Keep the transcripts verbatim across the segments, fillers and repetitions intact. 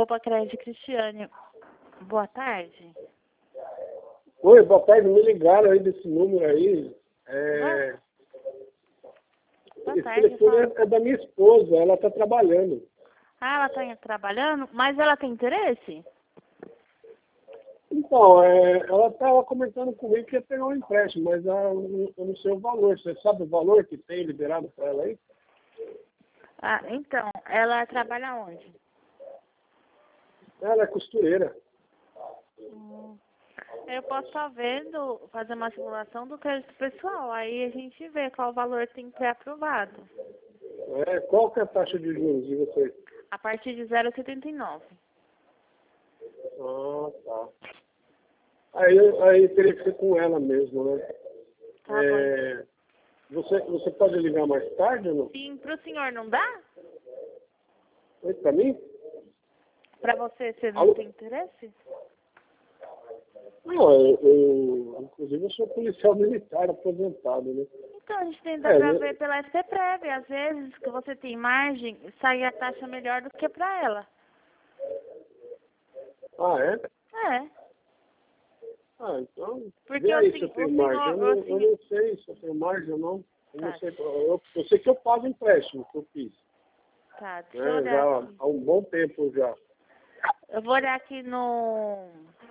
Copa Crédito Cristiane. Boa tarde. Oi, boa tarde, me ligaram aí desse número aí. É... Boa Esse tarde, telefone fala. é, é da minha esposa, ela está trabalhando. Ah, ela está trabalhando, mas ela tem interesse? Então, é, ela estava comentando comigo que ia pegar um empréstimo, mas ah, eu, eu não sei o valor. Você sabe o valor que tem liberado para ela aí? Ah, então, ela trabalha onde? Ela é costureira. Hum, eu posso estar vendo, fazer uma simulação do crédito pessoal, aí a gente vê qual valor tem que ser aprovado. É, qual que é a taxa de juros de vocês? A partir de zero vírgula setenta e nove. Ah, tá. Aí, eu- aí teria que ser com ela mesmo, né? Tá É, você, você pode ligar mais tarde ou não? bom. Sim, para o senhor não dá? Oi, para mim? Para você, você não Alô? tem interesse? Não, eu, eu, inclusive eu sou policial militar aposentado, né? Então, a gente tenta É, para né? ver pela S P Prev. Às vezes, que você tem margem, sai a taxa melhor do que para ela. Ah, é? É, Ah, então, porque vê o, aí se sen- eu o tenho margem. Eu senhor, não, o eu senhor, não sei se eu tenho margem ou não. Eu não tá, sei. Eu, eu sei que eu pago empréstimo que eu fiz, tá, deixa eu né? olhar Já aqui. há um bom tempo já. Eu vou olhar aqui no,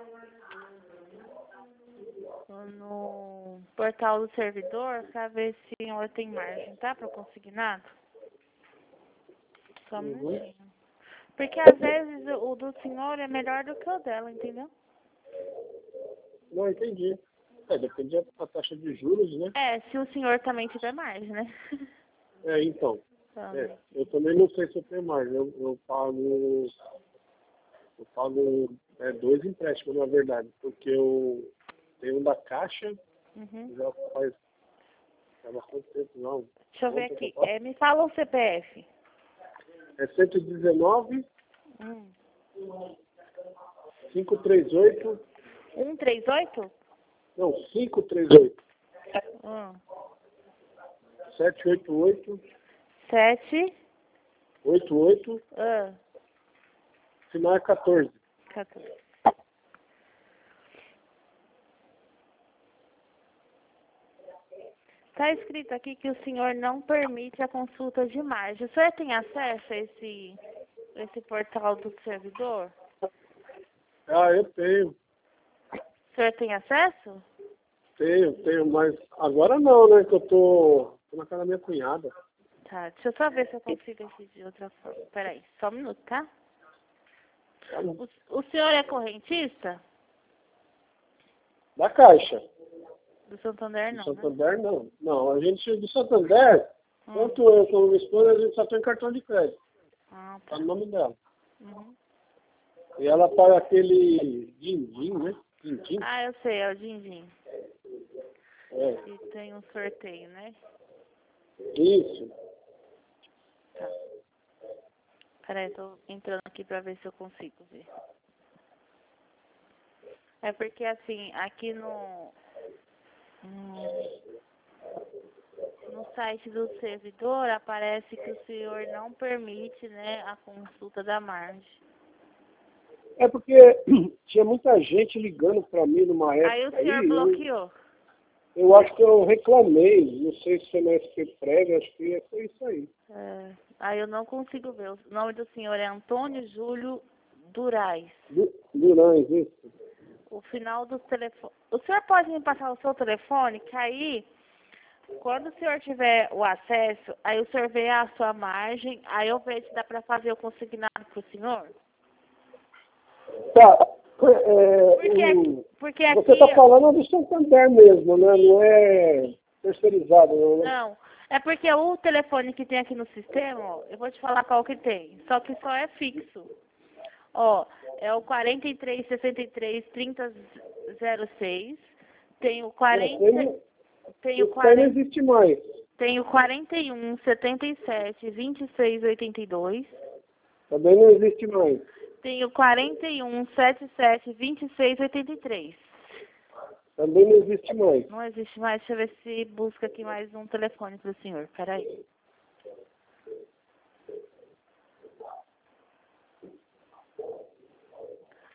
no portal do servidor para ver se o senhor tem margem, tá? Para consignado. Só um Uhum. minutinho. Porque às vezes o do senhor é melhor do que o dela, entendeu? Não, entendi. É, depende da taxa de juros, né? É, se o senhor também tiver margem, né? É, então. Só um É, minutinho. eu também não sei se eu tenho margem. Eu, eu pago. Eu pago é, dois empréstimos, na verdade, porque eu tenho um da Caixa, Uhum. já faz, faz bastante tempo, não. Deixa eu ver Ontem que eu aqui. faço. É, me fala o C P F. É cento e dezenove, Hum. quinhentos e trinta e oito, cento e trinta e oito? não, quinhentos e trinta e oito, Hum. setecentos e oitenta e oito, sete. oitenta e oito, Ah, final é quatorze. quatorze. Está escrito aqui que o senhor não permite a consulta de margem. O senhor tem acesso a esse, esse portal do servidor? Ah, eu tenho, O senhor tem acesso? tenho, tenho, mas agora não, né, que eu tô, tô na casa da minha cunhada. Tá, deixa eu só ver se eu consigo aqui de outra forma. Peraí, só um minuto, tá? Tá bom. O, o senhor é correntista? Da Caixa. Do Santander Do não, né? Santander, não. Não, a gente, do Santander, Hum. tanto eu como minha esposa, a gente só tem cartão de crédito. Ah, Tá tá. no nome dela. Uhum. E ela paga aquele din-din, né? Din-din. Ah, eu sei, é o Dindim. É, E tem um sorteio, né? isso. Tá. Peraí, tô entrando aqui pra ver se eu consigo ver. É porque assim, aqui no, no, no site do servidor aparece que o senhor não permite, né, a consulta da margem. É porque tinha muita gente ligando pra mim numa Aí o época aí, senhor eu, bloqueou. eu acho que eu reclamei, não sei se foi na S P Prévia, acho que foi isso aí. É, aí eu não consigo ver. O nome do senhor é Antônio Júlio Durais. Du- Durães, isso. O final do telefone. O senhor pode me passar o seu telefone, que aí, quando o senhor tiver o acesso, aí o senhor vê a sua margem, aí eu vejo se dá para fazer o consignado para o senhor. Tá, é, Porque, o, aqui- porque aqui. você tá falando do Santander mesmo, né? Não é terceirizado, não, né? Não, é porque o telefone que tem aqui no sistema, ó, eu vou te falar qual que tem, só que só é fixo. Ó, é o quarenta e três, sessenta e três, trinta, zero seis, tem o Esse quarenta, aí, tem o esse aí não quarenta, existe mais. tem o quarenta e um, setenta e sete, vinte e seis, oitenta e dois, Também não existe mais. tem o quarenta e um, setenta e sete, vinte e seis, oitenta e três. Também não existe mais. Não existe mais, deixa eu ver se busca aqui mais um telefone para o senhor, peraí.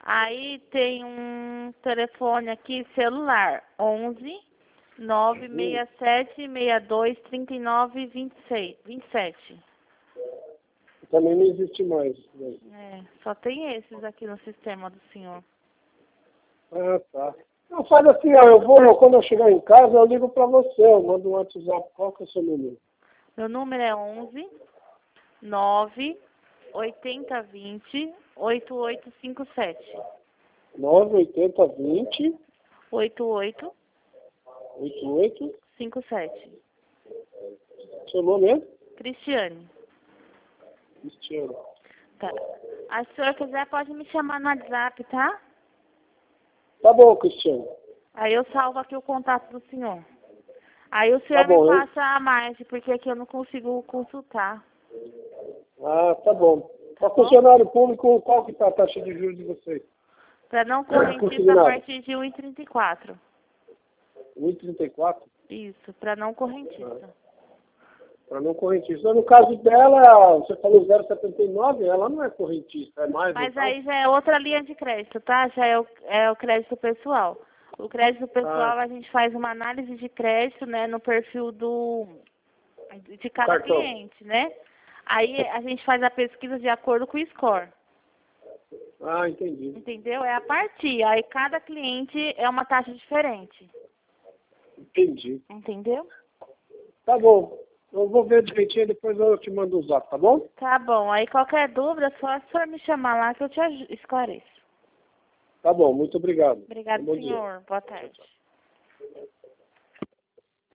Aí tem um telefone aqui, celular, onze, nove seis sete, seis dois, três nove, vinte e seis, vinte e sete. Também não existe mais. Né? É, só tem esses aqui no sistema do senhor. Ah, tá. Não, faz assim, ó, eu vou, quando eu chegar em casa, eu ligo pra você, eu mando um WhatsApp. Qual que é o seu número? Meu número é onze, nove, oitenta, vinte, oitenta e oito cinquenta e sete. nove oitenta vinte oitenta e oito oitenta e oito cinquenta e sete. Seu nome é? Cristiane. Cristiano. Tá. A senhora quiser pode me chamar no WhatsApp, tá? Tá bom, Cristiano. Aí eu salvo aqui o contato do senhor. Aí o senhor Tá bom, me eu- passa a margem, porque aqui eu não consigo consultar. Ah, tá bom. Para Tá bom? funcionário público, qual que tá a taxa de juros de vocês? Para não correntista a Consignado. partir de um e trinta e quatro. um e trinta e quatro? Isso, para não correntista. Para não correntista. No caso dela, você falou zero vírgula setenta e nove, ela não é correntista, é mais. Mas então? aí já é outra linha de crédito, tá? Já é o, é o crédito pessoal. O crédito pessoal, Ah. a gente faz uma análise de crédito, né, no perfil do de cada Cartão. cliente, né? Aí a gente faz a pesquisa de acordo com o score. Ah, entendi. Entendeu? É a partir. Aí cada cliente é uma taxa diferente. Entendi. Entendeu? Tá bom. Eu vou ver direitinho, depois eu te mando o zap, tá bom? Tá bom. Aí qualquer dúvida, só o senhor me chamar lá que eu te aju- esclareço. Tá bom, muito obrigado. Obrigado, Bom dia. senhor. Boa tarde.